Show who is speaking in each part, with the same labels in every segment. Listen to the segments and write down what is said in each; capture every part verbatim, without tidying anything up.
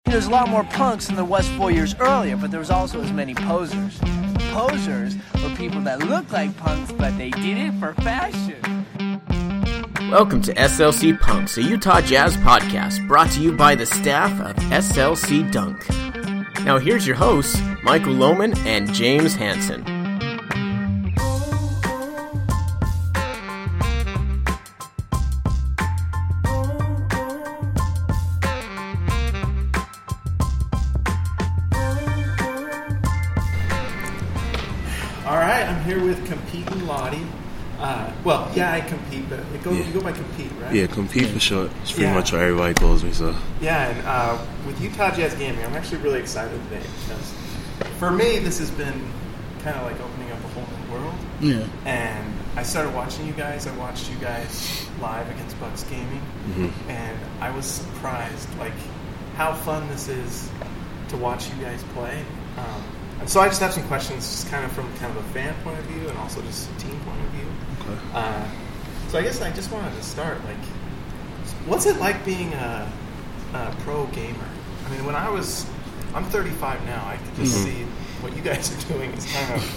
Speaker 1: know, there's a lot more punks than there was four years earlier, but there was also as many posers. Posers were people that looked like punks, but they did it for fashion.
Speaker 2: Welcome to S L C Punks, a Utah Jazz podcast brought to you by the staff of S L C Dunk. Now here's your hosts, Michael Lohman and James Hansen.
Speaker 3: Here with Compete and Lottie. Uh, well, yeah, I compete, but it goes, yeah. You go by Compete, right?
Speaker 4: Yeah, Compete yeah. for short. It's pretty
Speaker 3: yeah.
Speaker 4: much what everybody calls me. So
Speaker 3: yeah, and uh, with Utah Jazz Gaming, I'm actually really excited today because for me, this has been kind of like opening up a whole new world.
Speaker 5: Yeah.
Speaker 3: And I started watching you guys. I watched you guys live against Bucks Gaming,
Speaker 4: mm-hmm.
Speaker 3: and I was surprised, like how fun this is to watch you guys play. Um, And so I just have some questions, just kind of from kind of a fan point of view, and also just a team point of view.
Speaker 4: Okay.
Speaker 3: Uh, so I guess I just wanted to start. Like, what's it like being a, a pro gamer? I mean, when I was, I'm thirty-five now. I could just
Speaker 4: mm-hmm.
Speaker 3: see what you guys are doing is kind of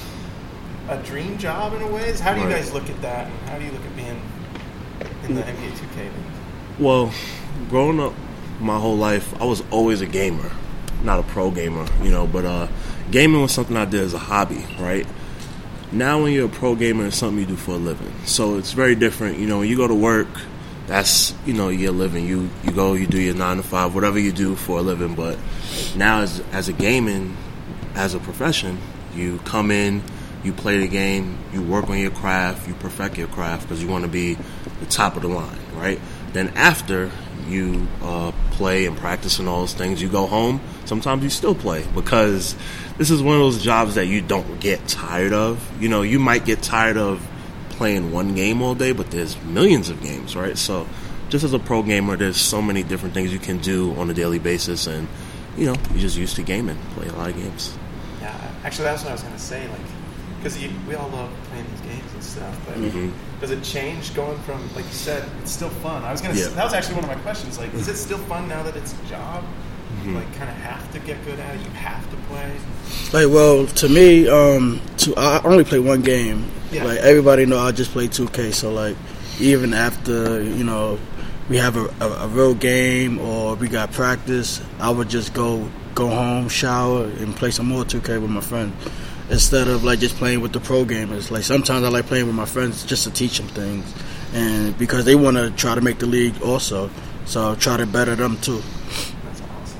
Speaker 3: a dream job in a way. How do you
Speaker 4: right.
Speaker 3: guys look at that, and how do you look at being in the N B A two K league?
Speaker 4: Well, growing up my whole life, I was always a gamer. Not a pro gamer, you know, but uh, gaming was something I did as a hobby, right? Now when you're a pro gamer, it's something you do for a living. So it's very different. You know, when you go to work, that's, you know, your living. You you go, you do your nine to five, whatever you do for a living. But now as, as a gaming, as a profession, you come in, you play the game, you work on your craft, you perfect your craft because you want to be the top of the line, right? Then after you uh, play and practice and all those things, you go home, sometimes you still play because this is one of those jobs that you don't get tired of. You know, you might get tired of playing one game all day, but there's millions of games, right? So just as a pro gamer, there's so many different things you can do on a daily basis, and, you know, you're just used to gaming, play a lot of games.
Speaker 3: Yeah, actually that's what I was going to say, like, because we all love playing these games and stuff, but
Speaker 4: mm-hmm.
Speaker 3: does it change going from, like you said, it's still fun? I was going to
Speaker 4: yeah.
Speaker 3: say, that was actually one of my questions, like, is it still fun now that it's a job?
Speaker 4: Mm-hmm.
Speaker 3: You, like, kind of have to get good at it? You have to play?
Speaker 5: Like, well, to me, um, to, I only play one game.
Speaker 3: Yeah.
Speaker 5: Like, everybody know I just play two K, so, like, even after, you know, we have a, a, a real game or we got practice, I would just go, go home, shower, and play some more two K with my friends. Instead of like just playing with the pro gamers. Like sometimes I like playing with my friends just to teach them things, and because they want to try to make the league also, so I try to better them too.
Speaker 3: That's awesome.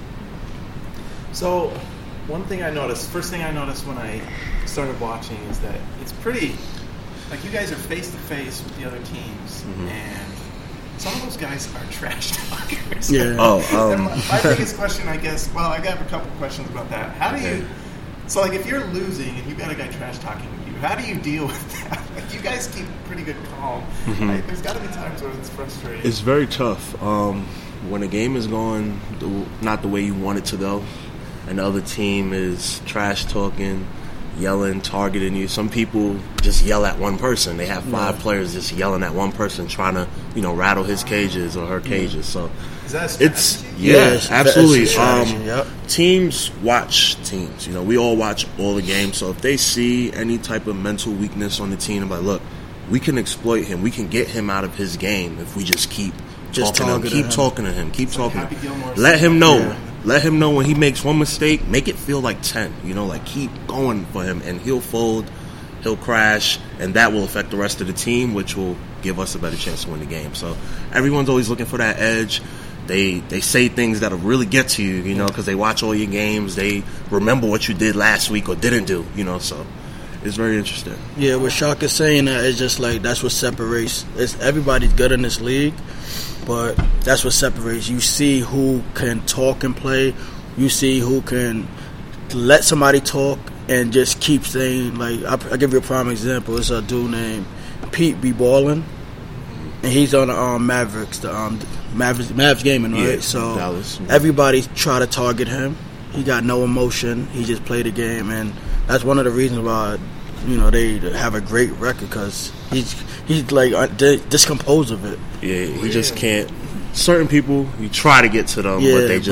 Speaker 3: So one thing I noticed, first thing I noticed when I started watching is that it's pretty, like you guys are face to face with the other teams,
Speaker 4: mm-hmm.
Speaker 3: and some of those guys are trash talkers.
Speaker 5: Yeah.
Speaker 4: Oh, um.
Speaker 3: my, my biggest question, I guess, well, I got a couple questions about that. How do
Speaker 4: okay.
Speaker 3: you? So, like, if you're losing and you got a guy trash talking with you, how do you deal with that? Like, you guys keep pretty good calm.
Speaker 4: Mm-hmm.
Speaker 3: Like, there's got to be times where it's frustrating.
Speaker 4: It's very tough. Um, when a game is going the, not the way you want it to go, and the other team is trash talking, yelling, targeting you. Some people just yell at one person. They have five yeah. players just yelling at one person, trying to, you know, rattle his cages or her cages. Yeah. So
Speaker 3: is that a strategy?
Speaker 4: It's yeah, yes, absolutely. Um,
Speaker 5: yep.
Speaker 4: Teams watch teams. You know, we all watch all the games. So if they see any type of mental weakness on the team, they're like, look, we can exploit him. We can get him out of his game if we just keep
Speaker 5: just
Speaker 4: talking to him. Keep
Speaker 5: him.
Speaker 4: talking to him. Keep
Speaker 3: it's
Speaker 4: talking
Speaker 3: like
Speaker 4: to him.
Speaker 3: Gilmore
Speaker 4: Let him know.
Speaker 5: Yeah.
Speaker 4: Let him know when he makes one mistake. Make it feel like ten. You know, like keep going for him, and he'll fold, he'll crash, and that will affect the rest of the team, which will give us a better chance to win the game. So everyone's always looking for that edge. They they say things that'll really get to you, you know, because they watch all your games. They remember what you did last week or didn't do, you know. So it's very interesting.
Speaker 5: Yeah, what Shock is saying that it's just like that's what separates. It's everybody's good in this league, but that's what separates. You see who can talk and play. You see who can let somebody talk and just keep saying, like, I'll give you a prime example. It's a dude named Pete B. Ballin, and he's on the um, Mavericks, the um, Mavericks, Mavs gaming, right?
Speaker 4: Yeah,
Speaker 5: so
Speaker 4: Dallas.
Speaker 5: Everybody try to target him. He got no emotion. He just played the game, and that's one of the reasons why, you know, they have a great record, because he's he's like discomposed of it.
Speaker 4: Yeah, he just can't. Certain people, you try to get to them,
Speaker 5: Yeah,
Speaker 4: but they just
Speaker 5: but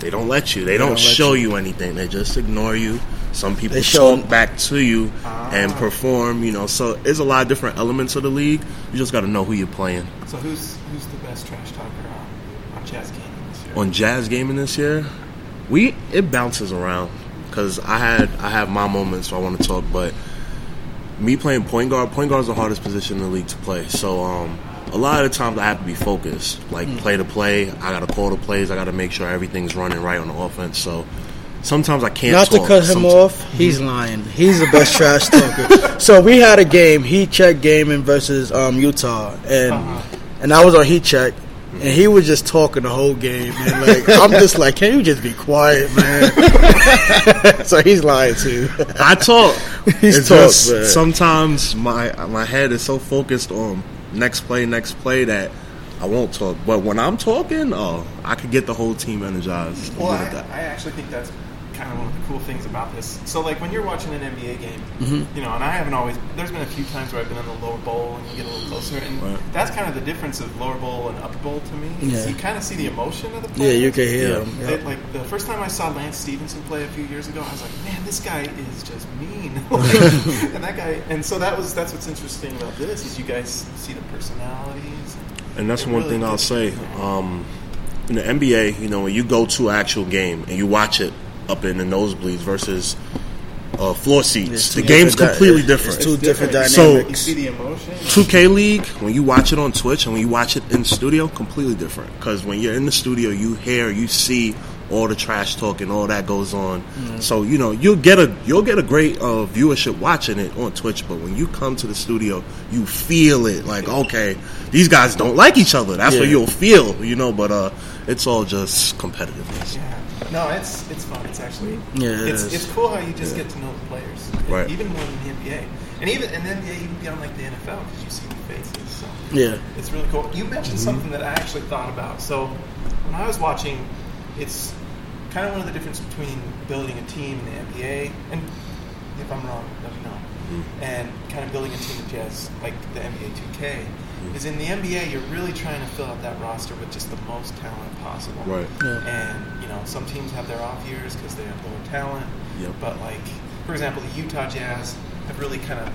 Speaker 4: they don't let you. They, they don't, don't show you. you anything. They just ignore you. Some people
Speaker 5: they show
Speaker 4: talk back to you ah. and perform. You know, so there's a lot of different elements of the league. You just got to know who you're playing.
Speaker 3: So who's who's the best trash talker on, on Jazz Gaming this year?
Speaker 4: On Jazz Gaming this year, we it bounces around because I had I have my moments, so I want to talk, but. Me playing point guard, point guard is the hardest position in the league to play. So um, a lot of the times I have to be focused, like mm. play to play. I got to call the plays. I got to make sure everything's running right on the offense. So sometimes I can't
Speaker 5: Not
Speaker 4: talk.
Speaker 5: to cut him
Speaker 4: sometimes.
Speaker 5: off, he's lying. He's the best trash talker. So we had a game, Heat Check Gaming versus um, Utah, and uh-huh. and I was on Heat Check. And he was just talking the whole game, man. Like I'm just like, can you just be quiet, man? So he's lying too.
Speaker 4: I talk.
Speaker 5: He's
Speaker 4: it's
Speaker 5: talk,
Speaker 4: just
Speaker 5: man.
Speaker 4: Sometimes my my head is so focused on next play, next play that I won't talk. But when I'm talking, oh, I could get the whole team energized.
Speaker 3: Well, I, I actually think that's kind of one of the cool things about this. So, like, when you're watching an N B A game, mm-hmm. you know, and I haven't always, there's been a few times where I've been in the lower bowl and you get a little closer, and
Speaker 4: right.
Speaker 3: that's kind of the difference of lower bowl and upper bowl to me.
Speaker 5: Yeah.
Speaker 3: You kind of see the emotion of the play.
Speaker 5: Yeah, you can hear
Speaker 4: yeah.
Speaker 5: him.
Speaker 3: Yep. It, like, the first time I saw Lance Stevenson play a few years ago, I was like, man, this guy is just mean. Like, and that guy, and so that was, that's what's interesting about this, is you guys see the personalities.
Speaker 4: And that's one really thing I'll say. Um, in the N B A, you know, when you go to an actual game and you watch it up in the nosebleeds versus uh, floor seats, the game's completely di- different.
Speaker 5: It's two
Speaker 3: it's
Speaker 5: different,
Speaker 3: different
Speaker 5: dynamics.
Speaker 3: So, you see the emotion.
Speaker 4: two K League, when you watch it on Twitch and when you watch it in the studio, completely different. Because when you're in the studio, you hear, you see all the trash talk and all that goes on. Mm-hmm. So, you know, you'll get a you'll get a great uh, viewership watching it on Twitch, but when you come to the studio, you feel it. Like, okay, these guys don't like each other. That's yeah. what you'll feel, you know, but uh, it's all just competitiveness.
Speaker 3: Yeah. No, it's it's fun. It's actually
Speaker 5: yeah, it
Speaker 3: it's
Speaker 5: is.
Speaker 3: it's cool how you just yeah. get to know the players,
Speaker 4: right?
Speaker 3: Even more than the N B A, and even in the N B A, even beyond like the N F L, because you see the faces. So
Speaker 5: yeah,
Speaker 3: it's really cool. You mentioned mm-hmm. something that I actually thought about. So when I was watching, it's kind of one of the differences between building a team in the N B A, and if I'm wrong, let me know. Mm-hmm. And kind of building a team in Jazz, like the N B A two K. Is in the N B A, you're really trying to fill out that roster with just the most talent possible.
Speaker 4: Right.
Speaker 5: Yeah.
Speaker 3: And, you know, some teams have their off years because they have lower talent.
Speaker 4: Yep.
Speaker 3: But, like, for example, the Utah Jazz have really kind of,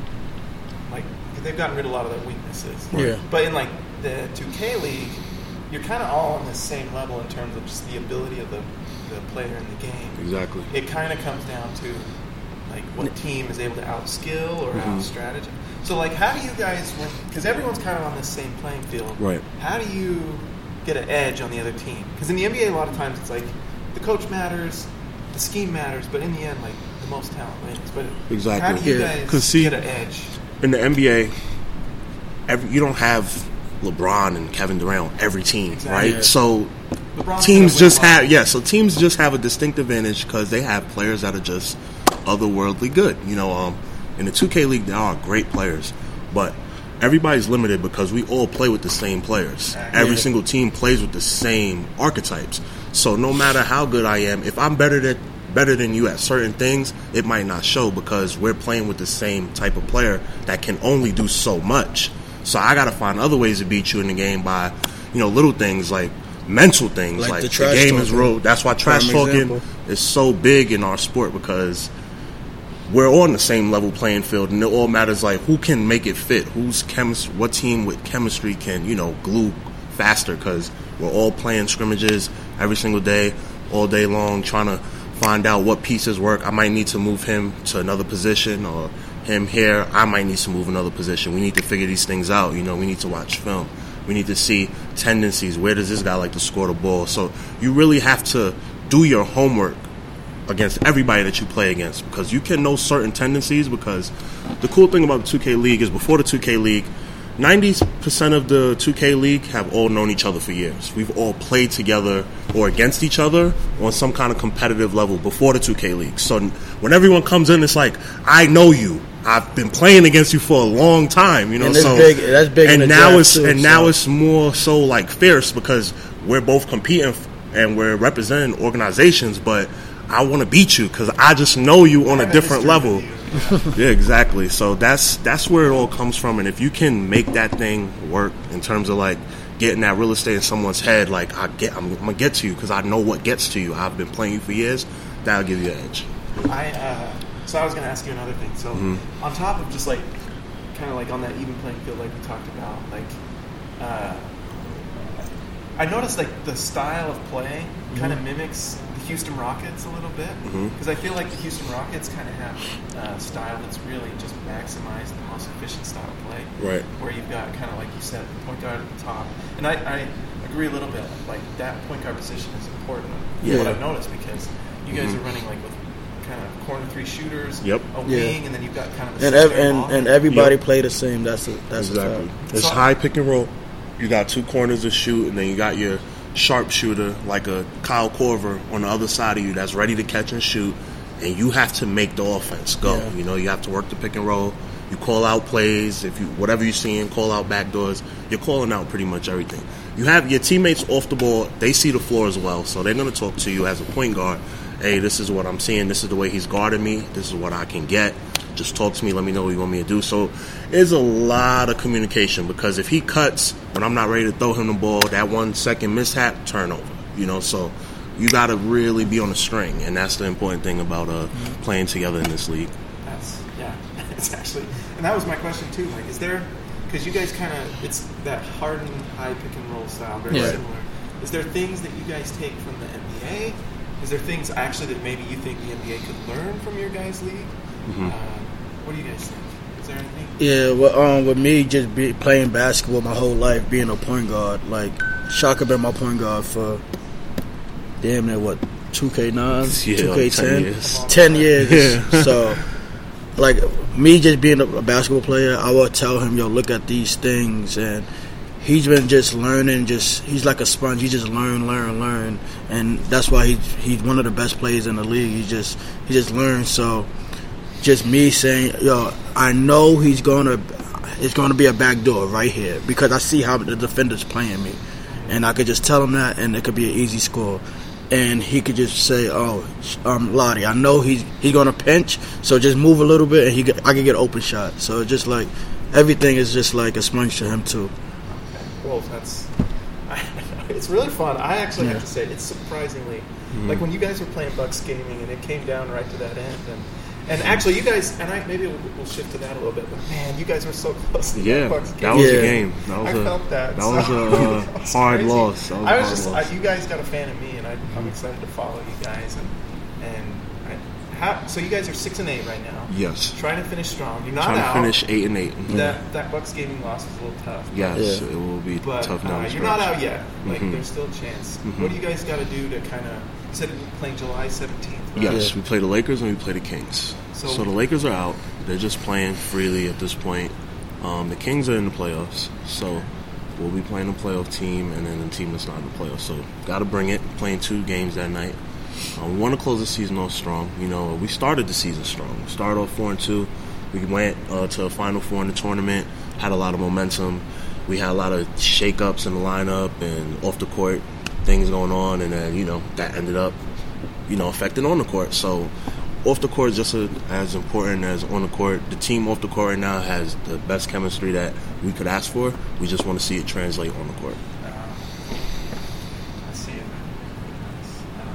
Speaker 3: like, they've gotten rid of a lot of their weaknesses.
Speaker 5: Yeah.
Speaker 3: But in, like, the two K League, you're kind of all on the same level in terms of just the ability of the, the player in the game.
Speaker 4: Exactly.
Speaker 3: It kind of comes down to, like, what team is able to out-skill or
Speaker 4: mm-hmm.
Speaker 3: out-strategize. So, like, how do you guys, because everyone's kind of on the same playing field,
Speaker 4: right?
Speaker 3: How do you get an edge on the other team? Because in the N B A, a lot of times it's like the coach matters, the scheme matters, but in the end, like, the most talent wins. But
Speaker 4: exactly.
Speaker 3: how do you
Speaker 4: yeah.
Speaker 3: guys
Speaker 4: see,
Speaker 3: get an edge?
Speaker 4: In the N B A, every, you don't have LeBron and Kevin Durant on every team, exactly. right?
Speaker 5: Yeah.
Speaker 4: So
Speaker 3: LeBron's
Speaker 4: teams just have, yeah, so teams just have a distinct advantage because they have players that are just otherworldly good. You know, um, in the two K League, there are great players, but everybody's limited because we all play with the same players. Every
Speaker 5: yeah.
Speaker 4: single team plays with the same archetypes. So no matter how good I am, if I'm better than better than you at certain things, it might not show because we're playing with the same type of player that can only do so much. So I got to find other ways to beat you in the game by, you know, little things like mental things.
Speaker 5: Like,
Speaker 4: like
Speaker 5: the,
Speaker 4: the
Speaker 5: trash
Speaker 4: game
Speaker 5: talking.
Speaker 4: is real. That's why trash talking
Speaker 5: example.
Speaker 4: is so big in our sport because we're on the same level playing field, and it all matters like who can make it fit, who's chemis- what team with chemistry can, you know, glue faster because we're all playing scrimmages every single day, all day long, trying to find out what pieces work. I might need to move him to another position or him here. I might need to move another position. We need to figure these things out. You know, we need to watch film. We need to see tendencies. Where does this guy like to score the ball? So you really have to do your homework against everybody that you play against because you can know certain tendencies because the cool thing about the two K League is before the two K League, ninety percent of the two K League have all known each other for years. We've all played together or against each other on some kind of competitive level before the two K League. So when everyone comes in, it's like, I know you. I've been playing against you for a long time, you know.
Speaker 5: And that's
Speaker 4: so
Speaker 5: big, that's big
Speaker 4: and
Speaker 5: in the
Speaker 4: now
Speaker 5: draft
Speaker 4: it's
Speaker 5: too,
Speaker 4: and
Speaker 5: so.
Speaker 4: now it's more so like fierce because we're both competing and we're representing organizations, but I want to beat you because I just know you on a different level. Yeah, exactly. So that's that's where it all comes from. And if you can make that thing work in terms of like getting that real estate in someone's head, like I get, I'm, I'm gonna get to you because I know what gets to you. I've been playing you for years. That'll give you an edge.
Speaker 3: I uh, so I was gonna ask you another thing. So
Speaker 4: Mm-hmm.
Speaker 3: on top of just like kind of like on that even playing field, like we talked about, like uh, I noticed like the style of play kind of mimics the Houston Rockets a little bit because
Speaker 4: Mhm.
Speaker 3: I feel like the Houston Rockets kind of have a uh, style that's really just maximized the most efficient style of play.
Speaker 4: Right.
Speaker 3: Where you've got kind of like you said, the point guard at the top, and I, I agree a little bit. Like that point guard position is important.
Speaker 4: Yeah.
Speaker 3: What I've noticed because you guys
Speaker 4: Mhm.
Speaker 3: are running like with kind of corner three shooters,
Speaker 4: Yep.
Speaker 3: a
Speaker 5: Yeah.
Speaker 3: wing, and then you've got kind of a
Speaker 5: And ev-
Speaker 3: secondary
Speaker 5: and,
Speaker 3: ball.
Speaker 5: and everybody
Speaker 4: Yep.
Speaker 5: play the same. That's a, that's
Speaker 4: Exactly.
Speaker 5: a fact.
Speaker 4: It's
Speaker 3: So-
Speaker 4: high pick and roll. You got two corners to shoot, and then you got your sharpshooter like a Kyle Korver on the other side of you that's ready to catch and shoot, and you have to make the offense go.
Speaker 5: Yeah.
Speaker 4: You know, you have to work the pick and roll. You call out plays. If you whatever you're seeing, call out back doors. You're calling out pretty much everything. You have your teammates off the ball. They see the floor as well, so they're going to talk to you as a point guard. Hey, this is what I'm seeing. This is the way he's guarding me. This is what I can get. Just talk to me. Let me know what you want me to do. So there's a lot of communication because if he cuts when I'm not ready to throw him the ball, that one second mishap, turnover. You know, so you got to really be on the string, and that's the important thing about uh, playing together in this league.
Speaker 3: That's yeah. It's actually, and that was my question too. Like, is there because you guys kind of it's that hardened high pick and roll style, very
Speaker 5: Yeah.
Speaker 3: similar. Is there things that you guys take from the N B A? Is there things actually that maybe you think the N B A could learn from your guys' league?
Speaker 4: Mhm.
Speaker 3: Uh, what do you guys think? Is there anything?
Speaker 5: Yeah, well, um, with me just be playing basketball my whole life, being a point guard, like Shaka been my point guard for damn near what two K nine,
Speaker 4: Yeah,
Speaker 5: two K
Speaker 4: like ten
Speaker 5: ten,
Speaker 4: years.
Speaker 5: ten years.
Speaker 4: Yeah.
Speaker 5: So, like me just being a, a basketball player, I would tell him, "Yo, look at these things," and he's been just learning. Just he's like a sponge. He just learn, learn, learn, and that's why he's he's one of the best players in the league. He just he just learns. So, just me saying, "Yo, I know he's gonna." It's going to be a back door right here because I see how the defender's playing me. And I could just tell him that, and it could be an easy score. And he could just say, oh, um, Lottie, I know he's he's going to pinch, so just move a little bit, and he I can get an open shot. So it's just like everything is just like a sponge to him, too.
Speaker 3: Okay. Well, that's it's really fun. I actually
Speaker 5: Yeah.
Speaker 3: have to say it's surprisingly like when you guys were playing Bucks Gaming and it came down right to that end and. And actually, you guys, and I maybe we'll, we'll shift to that a little bit. But man, you guys were so close to
Speaker 4: Yeah,
Speaker 3: that Bucks
Speaker 4: that
Speaker 3: game.
Speaker 4: was
Speaker 5: Yeah.
Speaker 4: a game. That was
Speaker 3: I
Speaker 4: a
Speaker 3: felt that.
Speaker 4: that
Speaker 3: so-
Speaker 4: was a uh,
Speaker 3: That was
Speaker 4: hard
Speaker 3: crazy.
Speaker 4: loss. That was
Speaker 3: I
Speaker 4: a
Speaker 3: was
Speaker 4: hard
Speaker 3: just,
Speaker 4: loss.
Speaker 3: I, you guys got a fan of me, and I, I'm excited to follow you guys. And and I, how, so you guys are six and eight right now.
Speaker 4: Yes,
Speaker 3: Trying to finish strong. You're not
Speaker 4: trying
Speaker 3: out.
Speaker 4: to finish eight and eight.
Speaker 3: That that Bucks Gaming loss was a little tough.
Speaker 4: Yes,
Speaker 5: Yeah.
Speaker 4: it will be
Speaker 3: But
Speaker 4: tough
Speaker 3: uh,
Speaker 4: now.
Speaker 3: you're not out yet. Like
Speaker 4: Mhm.
Speaker 3: there's still a chance.
Speaker 4: Mhm.
Speaker 3: What do you guys got to do to kind of? You said you're playing July seventeenth. Right?
Speaker 4: Yes,
Speaker 5: Yeah.
Speaker 4: we play the Lakers and we play the Kings.
Speaker 3: So-
Speaker 4: So, the Lakers are out. They're just playing freely at this point. Um, the Kings are in the playoffs, so we'll be playing a playoff team and then the team that's not in the playoffs. So got to bring it. Playing two games that night. Uh, we want to close the season off strong. You know, we started the season strong. We started off four and two. We went uh, to a Final Four in the tournament. Had a lot of momentum. We had a lot of shakeups in the lineup and off the court things going on, and then you know that ended up you know affecting on the court. So off the court is just a, as important as on the court. The team off the court right now has the best chemistry that we could ask for. We just want to see it translate on the court.
Speaker 3: Uh, I see it. Um,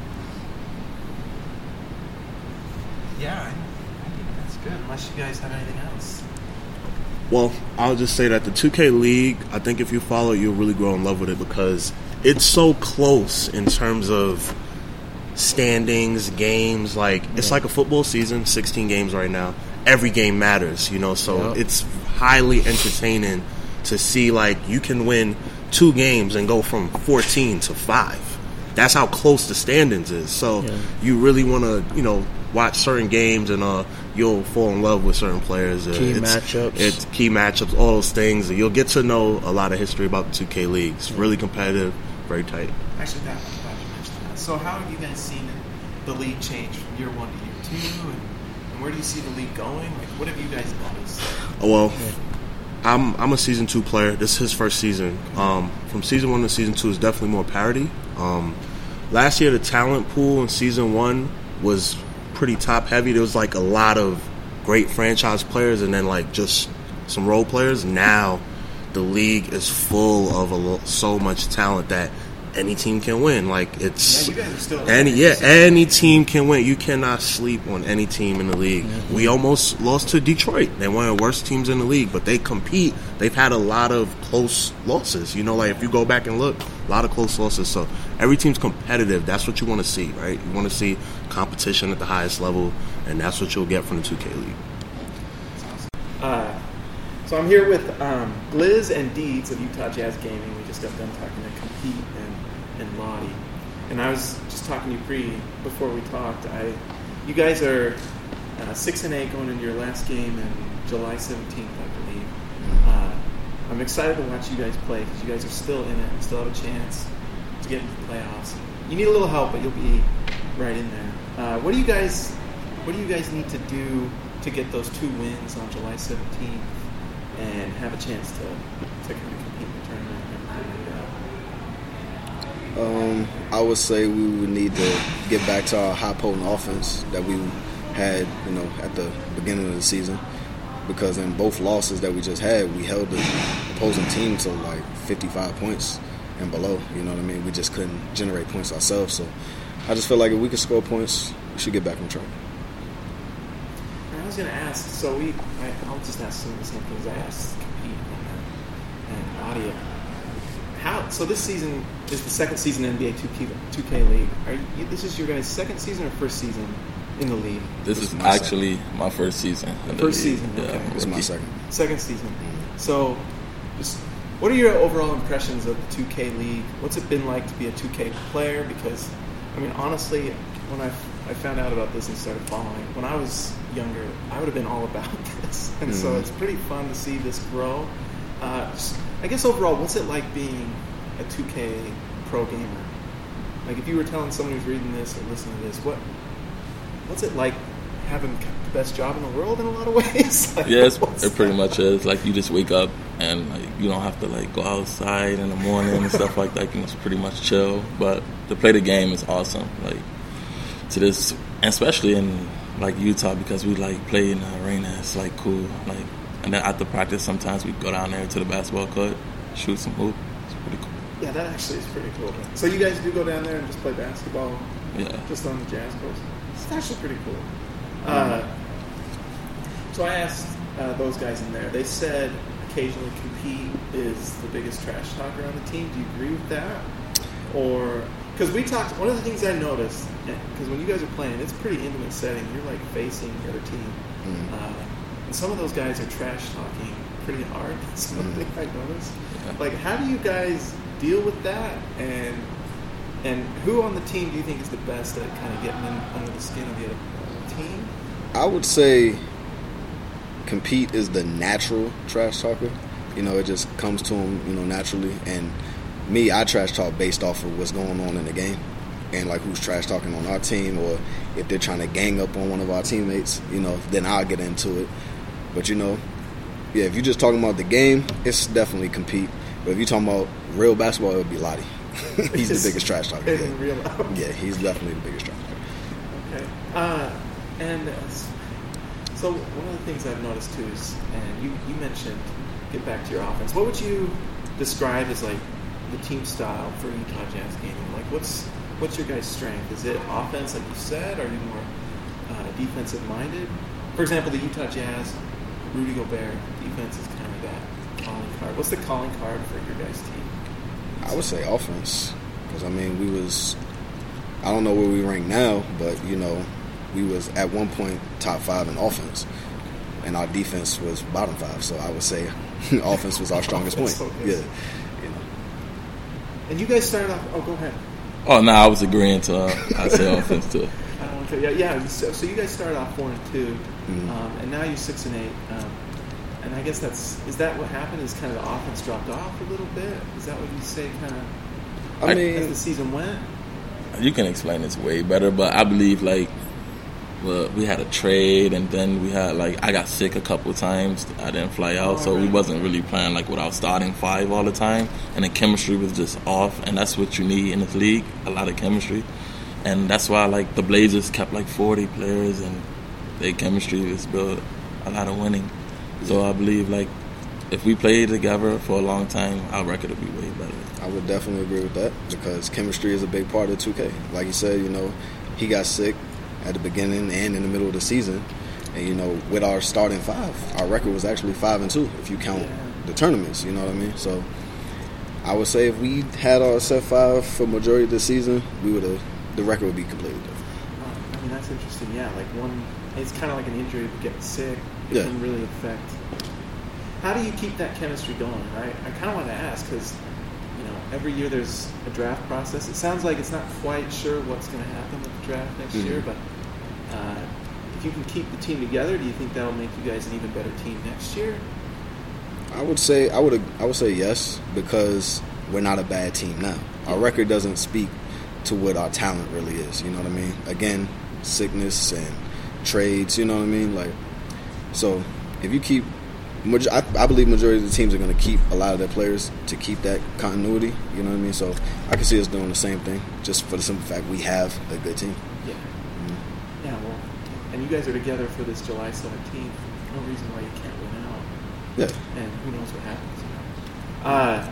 Speaker 3: yeah, I, I think that's good. Unless you guys have anything else.
Speaker 4: Well, I'll just say that the two K League, I think if you follow it, you'll really grow in love with it because it's so close in terms of standings, games. Like it's like a football season, sixteen games right now. Every game matters, you know. So
Speaker 5: Yep.
Speaker 4: it's highly entertaining to see like you can win two games and go from fourteen to five. That's how close the standings is. So
Speaker 5: Yeah.
Speaker 4: you really want to, you know, watch certain games and uh, you'll fall in love with certain players. Uh,
Speaker 5: Key
Speaker 4: it's,
Speaker 5: matchups.
Speaker 4: It's key matchups, all those things. And you'll get to know a lot of history about the two K League. It's really competitive, very tight.
Speaker 3: Actually, that, I'm glad you mentioned that. So, how have you guys seen the league change from year one to year two, and, and where do you see the league going? Like, what have you guys noticed?
Speaker 4: Well, I'm I'm a season two player. This is his first season. Um, from season one to season two is definitely more parity. Um, last year, the talent pool in season one was pretty top heavy. There was like a lot of great franchise players, and then like just some role players. Now, the league is full of a lo- so much talent that any team can win. Like it's
Speaker 3: Yeah, you guys are still
Speaker 4: any yeah, any team can win. You cannot sleep on any team in the league. Mm-hmm. We almost lost to Detroit. They're one of the worst teams in the league, but they compete. They've had a lot of close losses. You know, like if you go back and look, a lot of close losses. So every team's competitive. That's what you want to see, right? You want to see competition at the highest level, and that's what you'll get from the two K League.
Speaker 3: Uh, so I'm here with um, Gliz and Deeds of Utah Jazz Gaming. We just got done talking to Compete and, and Lottie. And I was just talking to you pre before we talked. I, you guys are uh, six and eight going into your last game in July seventeenth, I believe. Uh, I'm excited to watch you guys play because you guys are still in it. You still have a chance to get into the playoffs. You need a little help, but you'll be right in there. Uh, what do you guys What do you guys need to do to get those two wins on July seventeenth and have a chance to, to kind of compete in the tournament and everything like that?
Speaker 6: Um, I would say we would need to get back to our high potent offense that we had, you know, at the beginning of the season. Because in both losses that we just had, we held the opposing team to like fifty-five points and below. You know what I mean? We just couldn't generate points ourselves. So I just feel like if we could score points, we should get back on track.
Speaker 3: I was going to ask, so we, I, I'll just ask some of the same things I asked Compete and, and Audio. How, so this season is the second season in N B A two K League. Are you, this is your guys' second season or first season in the league?
Speaker 7: This, this is my actually second. my first season.
Speaker 3: The first
Speaker 7: league.
Speaker 3: season,
Speaker 7: yeah.
Speaker 3: okay.
Speaker 6: This is my second.
Speaker 3: Second season. So, just what are your overall impressions of the two K League? What's it been like to be a two K player? Because, I mean, honestly, when I I found out about this and started following, when I was younger, I would have been all about this. And mm. so it's pretty fun to see this grow. Uh, just, I guess overall, what's it like being a two K pro gamer? Like if you were telling someone who's reading this or listening to this, what what's it like having the best job in the world in a lot of ways? Like,
Speaker 7: yes, it pretty much is. Like you just wake up and like you don't have to like go outside in the morning and stuff like that. You can just pretty much chill. But to play the game is awesome. Like to this, and especially in like Utah because we like play in the arena. It's like cool. Like and then after practice, sometimes we go down there to the basketball court, shoot some hoop. It's pretty cool.
Speaker 3: Yeah, that actually is pretty cool. So you guys do go down there and just play basketball?
Speaker 7: Yeah.
Speaker 3: Just on the Jazz course? It's actually pretty cool. Uh, so I asked uh, those guys in there. They said occasionally Compete is the biggest trash talker on the team. Do you agree with that? Or because we talked, one of the things I noticed, because when you guys are playing, it's a pretty intimate setting. You're like facing the other team, mm-hmm. uh, and some of those guys are trash talking pretty hard. That's something mm-hmm. I noticed. Yeah. Like, how do you guys deal with that? And and who on the team do you think is the best at kind of getting in under the skin of the other team?
Speaker 6: I would say Compete is the natural trash talker. You know, it just comes to him, you know, naturally. And me, I trash talk based off of what's going on in the game and, like, who's trash talking on our team, or if they're trying to gang up on one of our teammates, you know, then I'll get into it. But, you know, yeah, if you're just talking about the game, it's definitely Compete. But if you're talking about real basketball, it would be Lottie. He's the biggest trash talker.
Speaker 3: In real life.
Speaker 6: Yeah, he's definitely the biggest trash talker.
Speaker 3: Okay. Uh, and uh, so one of the things I've noticed too is, and you, you mentioned, get back to your offense. What would you describe as like the team style for Utah Jazz gaming? Like, what's what's your guys' strength? Is it offense, like you said? Are you more uh, defensive minded? For example, the Utah Jazz, Rudy Gobert defense is kind of that calling card. What's the calling card for your guys' team?
Speaker 6: I would say offense, because I mean we was, I don't know where we rank now, but you know, we was at one point top five in offense, and our defense was bottom five. So I would say offense was our strongest point.
Speaker 3: So
Speaker 6: yeah, you know.
Speaker 3: And you guys started off. Oh, go ahead.
Speaker 7: Oh no, I was agreeing to. Uh, I say offense too.
Speaker 3: Uh, okay, yeah, yeah. So, so you guys started off four and two,
Speaker 6: mm-hmm. um,
Speaker 3: and now you're six and eight. Um, And I guess that's, is that what happened? Is kind of the offense dropped off a little bit? Is that what you say kind of,
Speaker 6: I mean,
Speaker 3: as the season went?
Speaker 7: You can explain this way better, but I believe, like, well, we had a trade, and then we had, like, I got sick a couple of times. I didn't fly out, oh, so right. we wasn't really playing, like, with our starting five all the time. And the chemistry was just off, and that's what you need in this league, a lot of chemistry. And that's why, like, the Blazers kept, like, forty players, and their chemistry was built a lot of winning. So I believe, like, if we played together for a long time, our record would be way better.
Speaker 6: I would definitely agree with that because chemistry is a big part of two K. Like you said, you know, he got sick at the beginning and in the middle of the season. And, you know, with our starting five, our record was actually five and two if you count the tournaments, you know what I mean? So I would say if we had our set five for majority of the season, we would have, the record would be completely different.
Speaker 3: Uh, I mean, that's interesting. Yeah, like one, it's kind of like an injury, getting sick. It
Speaker 6: Yeah.
Speaker 3: can really affect. How do you keep that chemistry going, right? I kind of want to ask because, you know, every year there's a draft process. It sounds like it's not quite sure what's going to happen with the draft next
Speaker 6: Mhm.
Speaker 3: year, but uh, if you can keep the team together, do you think that'll make you guys an even better team next year?
Speaker 6: I would say I would I would say yes because we're not a bad team now. Our record doesn't speak to what our talent really is. You know what I mean? Again, sickness and trades. You know what I mean? Like, so if you keep, I, I believe majority of the teams are going to keep a lot of their players to keep that continuity. You know what I mean? So I can see us doing the same thing, just for the simple fact we have a good team.
Speaker 3: Yeah. Mm-hmm. Yeah. Well, and you guys are together for this July seventeenth. No reason why you can't win out.
Speaker 6: Yeah.
Speaker 3: And who knows what happens. Uh,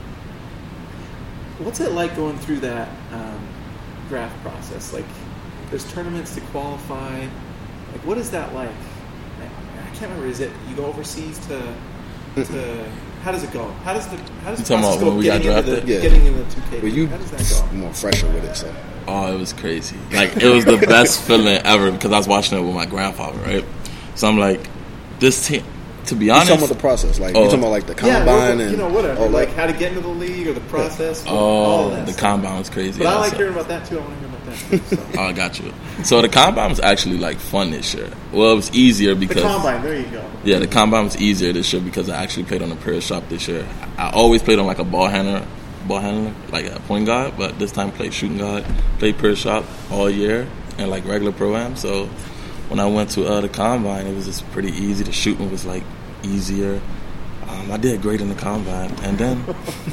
Speaker 3: what's it like going through that um, draft process? Like, there's tournaments to qualify. Like, what is that like? I, I can't remember. Is it you go overseas to to? How does it go? How does the how does
Speaker 7: You
Speaker 3: the
Speaker 7: talking
Speaker 3: process
Speaker 7: about
Speaker 3: go?
Speaker 7: when we got
Speaker 3: Getting into
Speaker 7: drafted?
Speaker 3: the,
Speaker 6: Yeah.
Speaker 3: Getting into the two K.
Speaker 6: But you
Speaker 3: How does that go?
Speaker 6: more fresher with it, so.
Speaker 7: Oh, it was crazy. Like, it was the best feeling ever because I was watching it with my grandfather, right? So I'm like, this team, to be
Speaker 6: You
Speaker 7: honest.
Speaker 6: talking about the process, like
Speaker 7: Oh.
Speaker 6: you talking about like the
Speaker 3: Yeah,
Speaker 6: combine
Speaker 3: well,
Speaker 6: and
Speaker 3: you know, whatever.
Speaker 6: all
Speaker 3: Like
Speaker 6: that.
Speaker 3: how to get into the league or the process. all
Speaker 7: Oh,
Speaker 3: that
Speaker 7: the
Speaker 3: stuff.
Speaker 7: combine was crazy.
Speaker 3: But I like
Speaker 7: also.
Speaker 3: hearing about that too. I want to hear about that too. So.
Speaker 7: Oh, I got you. So the combine was actually like fun this year. Well, it was easier
Speaker 3: The
Speaker 7: because
Speaker 3: combine. There you go.
Speaker 7: yeah, the combine was easier this year because I actually played on a prayer shop this year. I always played on like a ball handler, ball handler, like a point guard, but this time played shooting guard. Played prayer shop all year and like regular pro-am. So when I went to uh, the combine, it was just pretty easy. The shooting was like easier. Um, I did great in the combine, and then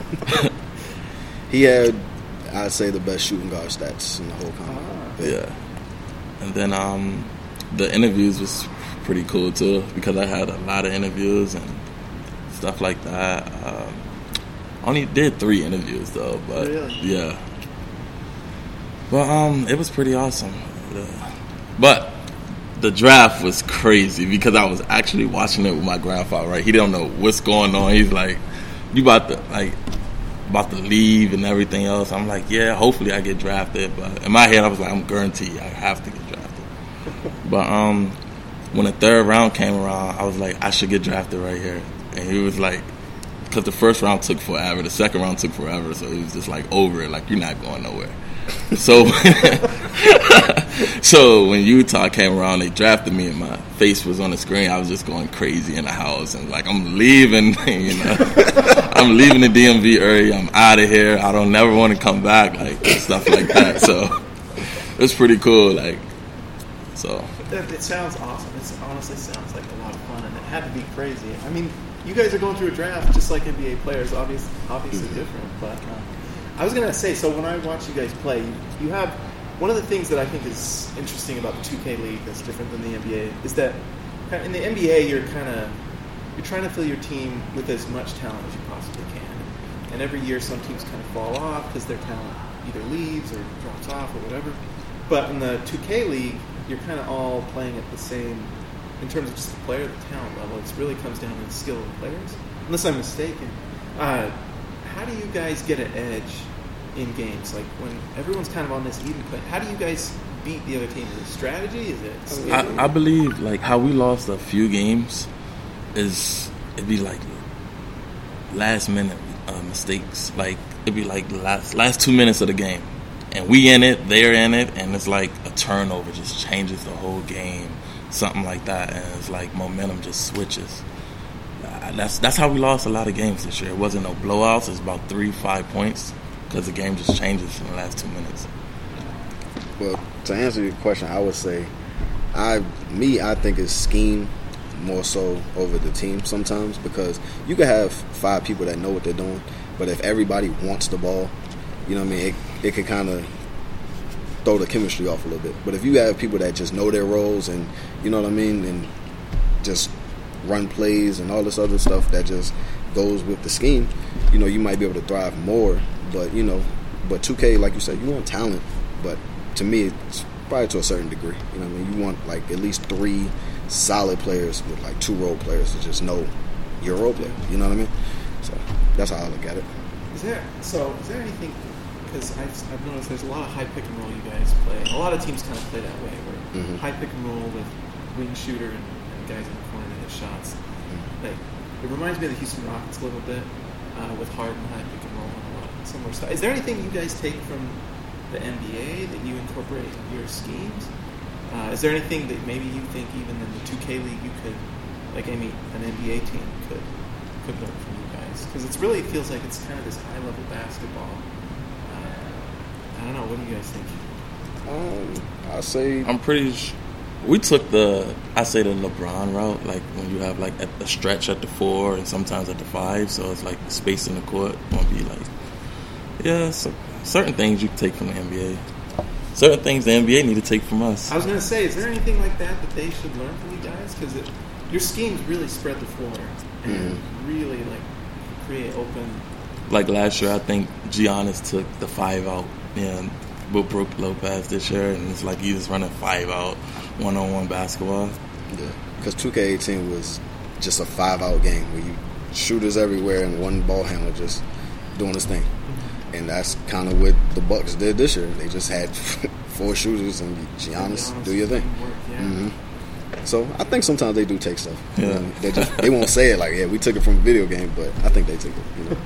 Speaker 6: He had, I'd say, the best shooting guard stats in the whole combine.
Speaker 7: yeah, and then um, the interviews was pretty cool too because I had a lot of interviews and stuff like that. Um, I only did three interviews though, but
Speaker 3: Really?
Speaker 7: yeah. Well, um, it was pretty awesome. Uh, But the draft was crazy because I was actually watching it with my grandfather. Right, he don't know what's going on. He's like, "You about to like about to leave and everything else." I'm like, "Yeah, hopefully I get drafted." But in my head, I was like, "I'm guaranteed I have to get drafted." But um, when the third round came around, I was like, "I should get drafted right here." And he was like, because the first round took forever, the second round took forever, so he was just like over it, like you're not going nowhere. So, so when Utah came around, they drafted me, and my face was on the screen. I was just going crazy in the house, and like I'm leaving, you know, I'm leaving the D M V area. I'm out of here. I don't never want to come back, like stuff like that. So it was pretty cool, like so.
Speaker 3: It, it sounds awesome. It honestly sounds like a lot of fun, and it had to be crazy. I mean, you guys are going through a draft just like N B A players, obviously, obviously different. But uh, I was going to say, so when I watch you guys play, you, you have one of the things that I think is interesting about the two K league that's different than the N B A is that in the N B A you're kind of you're trying to fill your team with as much talent as you possibly can, and every year some teams kind of fall off because their talent either leaves or drops off or whatever. But in the two K league, you're kind of all playing at the same, in terms of just the player, the talent level. It really comes down to the skill of the players, unless I'm mistaken. Uh, how do you guys get an edge in games? Like when everyone's kind of on this even play, how do you guys beat the other team? Is it strategy? Is it skill?
Speaker 7: I, I believe like how we lost a few games is it'd be like last minute uh, mistakes. Like it'd be like the last last two minutes of the game, and we in it, they're in it, and it's like a turnover just changes the whole game, something like that, and it's like momentum just switches. Uh, that's that's how we lost a lot of games this year. It wasn't no blowouts. It's about three, five points because the game just changes in the last two minutes.
Speaker 6: Well, to answer your question, I would say, I me I think it's scheme more so over the team sometimes, because you could have five people that know what they're doing, but if everybody wants the ball, you know what I mean, it, it could kind of throw the chemistry off a little bit. But if you have people that just know their roles and, you know what I mean, and just run plays and all this other stuff that just goes with the scheme, you know, you might be able to thrive more. But, you know, but two K, like you said, you want talent. But to me, it's probably to a certain degree. You know what I mean? You want, like, at least three solid players with, like, two role players to just know you're a role player. You know what I mean? So that's how I look at it.
Speaker 3: Is there, so is there anything, because I've, I've noticed there's a lot of high pick and roll you guys play. A lot of teams kind of play that way, where
Speaker 6: Mm-hmm.
Speaker 3: high pick and roll with wing shooter and, and guys in the corner that hit shots.
Speaker 6: Mm-hmm.
Speaker 3: Like, it reminds me of the Houston Rockets a little bit, uh, with Harden high pick and roll and a lot of similar stuff. Is there anything you guys take from the N B A that you incorporate in your schemes? Uh, is there anything that maybe you think even in the two K league you could, like any an N B A team could could learn from you guys? Because it's really, it feels like it's kind of this high level basketball. Uh, I don't know. What do you guys think?
Speaker 6: Um, I say
Speaker 7: I'm pretty sh- we took the, I say the LeBron route, like when you have like a stretch at the four and sometimes at the five, so it's like space in the court won't be like, yeah, so certain things you can take from the N B A. Certain things the N B A need to take from us.
Speaker 3: I was going to say, is there anything like that that they should learn from you guys? Because your schemes really spread the floor and
Speaker 6: Mm-hmm.
Speaker 3: really like create open.
Speaker 7: Like last year, I think Giannis took the five out and with Brook Lopez this year, and it's like he's just running five out, one on one basketball.
Speaker 6: Yeah, because two K eighteen was just a five-out game where you shooters everywhere and one ball handler just doing his thing, and that's kind of what the Bucks did this year. They just had four shooters and Giannis,
Speaker 3: Giannis
Speaker 6: do your thing.
Speaker 3: work, yeah.
Speaker 6: Mm-hmm. So I think sometimes they do take stuff. You
Speaker 7: Yeah.
Speaker 6: know, they just they won't say it like, yeah, we took it from a video game, but I think they take it. You know.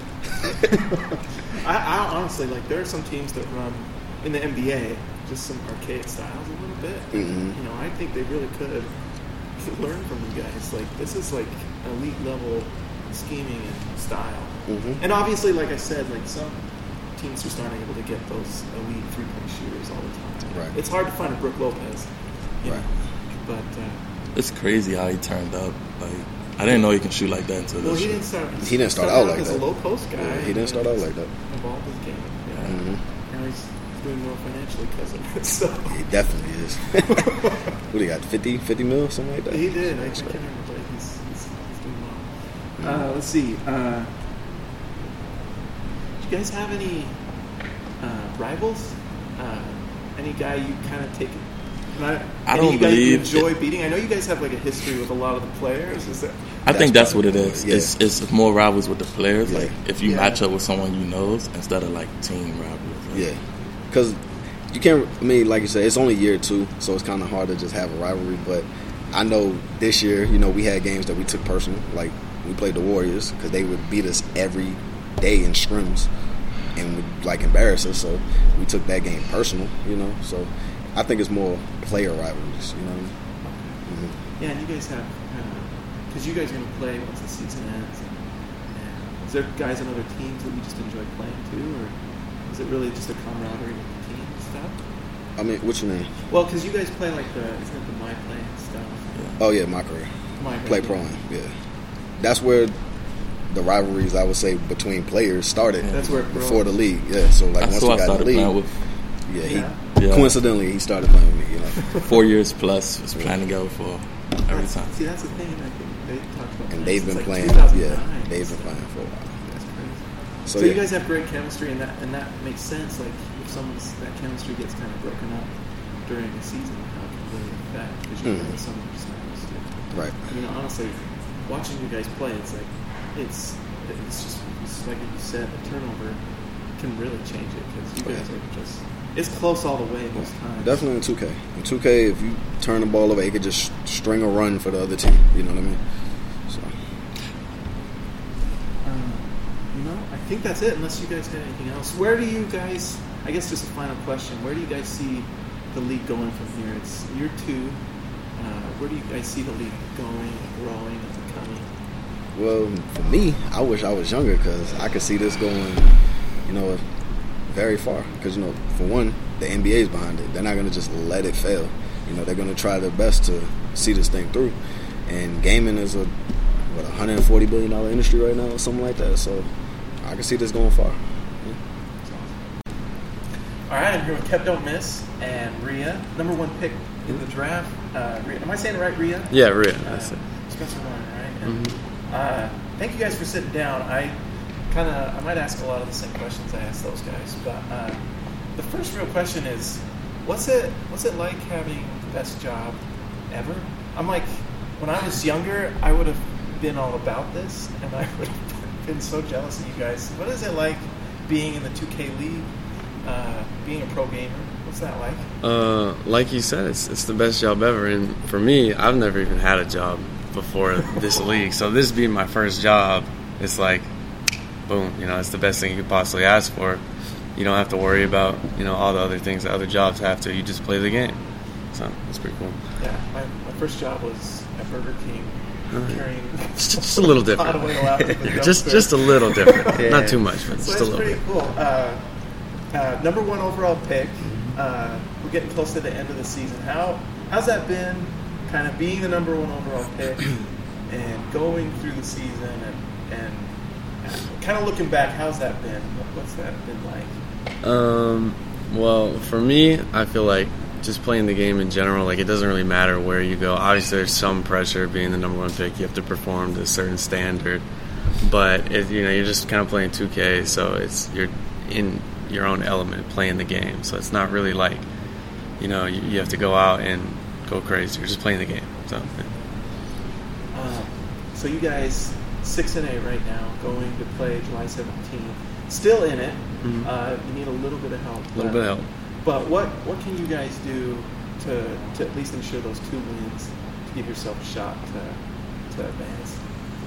Speaker 3: I, I honestly like there are some teams that run in the N B A just some archaic styles a little bit.
Speaker 6: Mhm.
Speaker 3: You know, I think they really could learn from you guys. Like this is like elite level scheming and style.
Speaker 6: Mhm.
Speaker 3: And obviously, like I said, like some teams are starting able to get those elite three point shooters all the time.
Speaker 6: Right.
Speaker 3: It's hard to find a Brook Lopez. You
Speaker 6: Right.
Speaker 3: know, but uh,
Speaker 7: It's crazy how he turned up. Like I didn't know he can shoot like that until
Speaker 3: well,
Speaker 7: this
Speaker 3: he
Speaker 7: year.
Speaker 3: didn't start.
Speaker 6: He didn't start
Speaker 3: started
Speaker 6: out like
Speaker 3: as
Speaker 6: that.
Speaker 3: a low post guy.
Speaker 6: Yeah, he didn't start out like that.
Speaker 3: Evolved his game. Yeah.
Speaker 6: Mhm.
Speaker 3: Now he's doing more financially because of it. So
Speaker 6: He definitely is. What do you got? fifty, fifty mil, something like that.
Speaker 3: he did. I, I can't remember, but he's, he's, he's doing well. Uh, let's see. Uh, do you guys have any uh, rivals? Uh, any guy you kind of take? Not,
Speaker 7: I
Speaker 3: any
Speaker 7: don't
Speaker 3: you guys you
Speaker 7: believe
Speaker 3: enjoy
Speaker 7: it-
Speaker 3: beating. I know you guys have like a history with a lot of the players. Is that?
Speaker 7: I think
Speaker 6: That's
Speaker 7: that's what it
Speaker 6: probably-
Speaker 7: is.
Speaker 6: yeah.
Speaker 7: It's it's more rivals with the players.
Speaker 6: Yeah.
Speaker 7: Like if you
Speaker 3: Yeah.
Speaker 7: match up with someone you know instead of like team rivals. Like,
Speaker 6: Yeah, because you can't. I mean, like you said, it's only year two, so it's kind of hard to just have a rivalry. But I know this year, you know, we had games that we took personal. Like we played the Warriors because they would beat us every day in scrims and would like embarrass us. So we took that game personal, you know. So I think it's more player rivalries, you know what I mean? Mm-hmm.
Speaker 3: Yeah, and you guys have because you guys are going to play once the season ends. And, and is there guys on other teams that you just enjoy playing too, or is it really just a camaraderie with the team and stuff?
Speaker 6: I mean, what's your name?
Speaker 3: Well, because you guys play like the isn't it the my play and stuff?
Speaker 6: Oh yeah, my career.
Speaker 3: My
Speaker 6: Play pro am, yeah. That's where the rivalries, I would say, between players started.
Speaker 3: That's where it
Speaker 6: before
Speaker 3: grows.
Speaker 6: the league. Yeah, so like
Speaker 7: That's
Speaker 6: once
Speaker 7: who
Speaker 6: we
Speaker 7: I
Speaker 6: got in
Speaker 7: started
Speaker 6: the
Speaker 7: playing
Speaker 6: league,
Speaker 7: with.
Speaker 6: yeah, he
Speaker 3: Yeah.
Speaker 7: Yeah.
Speaker 6: coincidentally he started playing with me. You know,
Speaker 7: Four years plus was playing together for every time.
Speaker 3: See, that's the thing. I think they talked about.
Speaker 6: and
Speaker 3: that
Speaker 6: they've
Speaker 3: since,
Speaker 6: been
Speaker 3: like,
Speaker 6: playing.
Speaker 3: two thousand nine.
Speaker 6: Yeah, they've been playing for a while.
Speaker 3: That's crazy.
Speaker 6: So,
Speaker 3: So,
Speaker 6: yeah,
Speaker 3: you guys have great chemistry, and that and that makes sense. Like if someone's that chemistry gets kind of broken up during the season, how it can really affect because you're
Speaker 6: Mhm.
Speaker 3: with someone you're just not used to.
Speaker 6: right.
Speaker 3: I mean, honestly, watching you guys play, it's like it's it's just it's like you said, the turnover can really change it because you
Speaker 6: Oh, yeah.
Speaker 3: guys are just it's close all the way most times.
Speaker 6: Definitely in two K. In two K, if you turn the ball over, it could just string a run for the other team. You know what I mean? So
Speaker 3: Um, you know, I think that's it. Unless you guys got anything else, where do you guys? I guess just a final question: where do you guys see the league going from here? It's year two. Uh, where do you guys see the league going, and growing, and becoming?
Speaker 6: well, for me, I wish I was younger because I could see this going, you know, very far. Because you know, for one, the N B A is behind it. They're not going to just let it fail. You know, they're going to try their best to see this thing through. And gaming is a what a hundred and forty billion dollar industry right now, or something like that. So I can see this going far.
Speaker 3: All right, I'm here with Kev Don't Miss and Rhea, number one pick in the draft. Uh, Rhea, am I saying it right, Rhea?
Speaker 2: Yeah, Rhea.
Speaker 3: Uh,
Speaker 2: That's it.
Speaker 3: Spencer Warner, right? And, mm-hmm. uh, thank you guys for sitting down. I kind of, I might ask a lot of the same questions I asked those guys, but uh, the first real question is, what's it, what's it like having the best job ever? I'm like, when I was younger, I would have been all about this, and I would have been so jealous of you guys. What is it like being in the two K league, uh, being a pro gamer? What's that like?
Speaker 8: Uh, like you said, it's it's the best job ever. And for me, I've never even had a job before this league. So this being my first job, it's like, boom, you know, it's the best thing you could possibly ask for. You don't have to worry about, you know, all the other things that other jobs have to. You just play the game. So it's pretty cool.
Speaker 3: Yeah, my, my first job was at Burger King. Carrying
Speaker 8: just, just a little different. just just a little different. Yeah. Not too much, but
Speaker 3: so
Speaker 8: just a little
Speaker 3: pretty
Speaker 8: bit.
Speaker 3: Cool. Uh, uh, number one overall pick. Uh, we're getting close to the end of the season. How how's that been? Kind of being the number one overall pick and going through the season and and kind of looking back. How's that been? What's that been like?
Speaker 8: Um. Well, for me, I feel like just playing the game in general, like it doesn't really matter where you go. Obviously, there's some pressure being the number one pick. You have to perform to a certain standard, but it, you know, you're just kind of playing two K, so it's you're in your own element playing the game. So it's not really like, you know, you, you have to go out and go crazy. You're just playing the game. So, yeah.
Speaker 3: um, so you guys six and eight right now, going to play July seventeenth. Still in it. Mm-hmm. Uh, you need a little bit of help.
Speaker 8: A little bit of help.
Speaker 3: But what, what can you guys do to to at least ensure those two wins to give yourself a shot to to advance?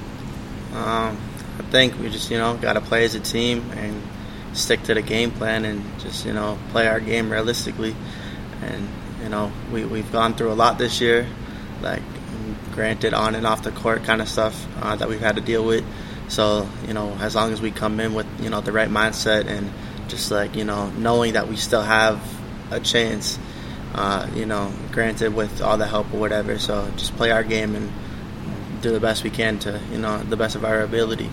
Speaker 9: Um, I think we just, you know, got to play as a team and stick to the game plan and just, you know, play our game realistically. And, you know, we, we've gone through a lot this year, like, granted, on and off the court kind of stuff uh, that we've had to deal with. So, you know, as long as we come in with, you know, the right mindset and just like, you know, knowing that we still have a chance, uh, you know, granted with all the help or whatever. So just play our game and do the best we can to, you know, the best of our ability.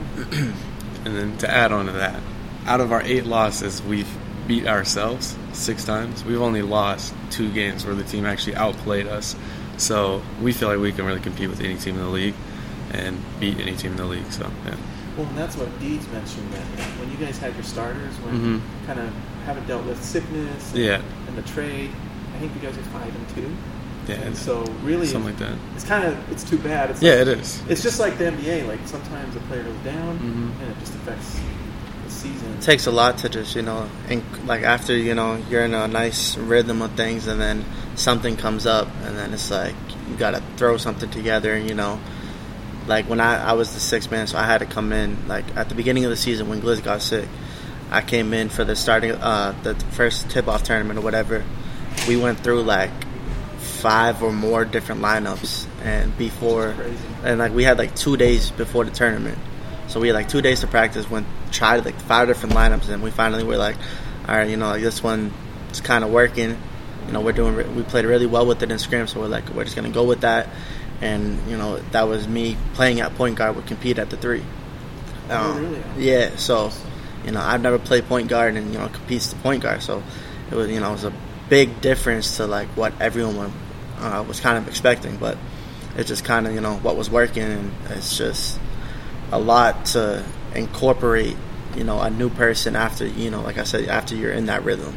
Speaker 8: And then to add on to that, out of our eight losses, we've beat ourselves six times. We've only lost two games where the team actually outplayed us. So we feel like we can really compete with any team in the league and beat any team in the league. So, yeah.
Speaker 3: Well, and that's what Deeds mentioned, that when you guys had your starters, when
Speaker 8: mm-hmm.
Speaker 3: you kind of haven't dealt with sickness and,
Speaker 8: yeah.
Speaker 3: and the trade, I think you guys are five and two.
Speaker 8: Yeah,
Speaker 3: and so really,
Speaker 8: something like that.
Speaker 3: It's kind of it's too bad. It's
Speaker 8: yeah,
Speaker 3: like,
Speaker 8: it is.
Speaker 3: It's just like the N B A. Like sometimes a player goes down,
Speaker 8: mm-hmm.
Speaker 3: and it just affects the season.
Speaker 9: It takes a lot to just, you know, inc- like after, you know, you're in a nice rhythm of things, and then something comes up, and then it's like you got to throw something together, and you know. Like when I, I was the sixth man, so I had to come in. Like at the beginning of the season when Gliz got sick, I came in for the starting, uh, the first tip-off tournament or whatever. We went through like five or more different lineups, and before, and like we had like two days before the tournament, so we had like two days to practice. Went tried like five different lineups, and we finally were like, all right, you know, like this one is kind of working. You know, we're doing, we played really well with it in scrim, so we're like, we're just gonna go with that. And, you know, that was me playing at point guard would compete at the three. Um,
Speaker 3: oh, really?
Speaker 9: Yeah, so, you know, I've never played point guard and, you know, competes to point guard. So, it was, you know, it was a big difference to, like, what everyone uh, was kind of expecting. But it's just kind of, you know, what was working. And it's just a lot to incorporate, you know, a new person after, you know, like I said, after you're in that rhythm.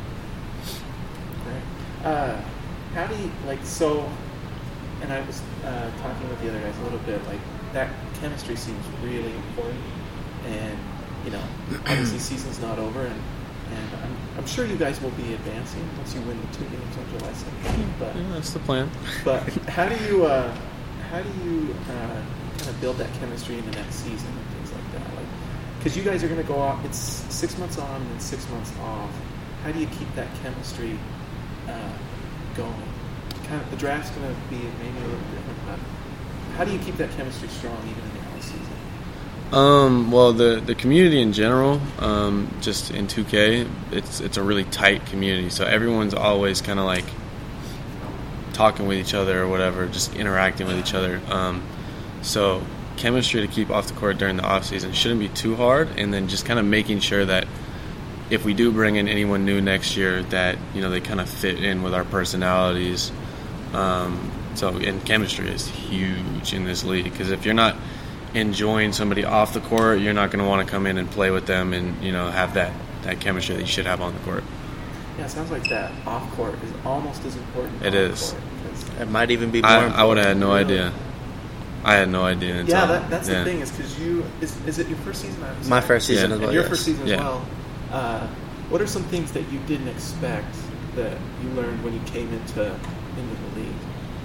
Speaker 3: Right. Uh, how do you, like, so... And I was uh, talking with the other guys a little bit, like, that chemistry seems really important. And, you know, obviously season's not over, and, and I'm, I'm sure you guys will be advancing once you win the two games on July seventeenth. But,
Speaker 8: yeah, that's the plan.
Speaker 3: But how do you, uh, how do you uh, kind of build that chemistry in the next season and things like that? Like, because you guys are going to go off, it's six months on and six months off. How do you keep that chemistry uh, going? Kind of, the draft's going to be maybe a little different, but how do you keep that chemistry strong even in the off season?
Speaker 8: Um, well, the, the community in general, um, just in two K, it's it's a really tight community. So everyone's always kind of like talking with each other or whatever, just interacting with each other. Um, so chemistry to keep off the court during the off season shouldn't be too hard, and then just kind of making sure that if we do bring in anyone new next year, that, you know, they kind of fit in with our personalities. Um, so, and chemistry is huge in this league because if you're not enjoying somebody off the court, you're not going to want to come in and play with them and, you know, have that, that chemistry that you should have on the court.
Speaker 3: Yeah, it sounds like that off court is almost as important.
Speaker 8: It is.
Speaker 3: Court,
Speaker 9: it might even be more
Speaker 8: I,
Speaker 9: important.
Speaker 8: I would have had no
Speaker 3: Really?
Speaker 8: idea. I had no idea until,
Speaker 3: yeah, that, that's
Speaker 8: yeah.
Speaker 3: the thing is because you is, is it your first season? I'm
Speaker 9: My
Speaker 3: sorry.
Speaker 9: first season
Speaker 8: Yeah.
Speaker 9: as well.
Speaker 3: And your
Speaker 9: yes.
Speaker 3: first season as
Speaker 8: Yeah.
Speaker 3: well. Uh, what are some things that you didn't expect that you learned when you came into into the league?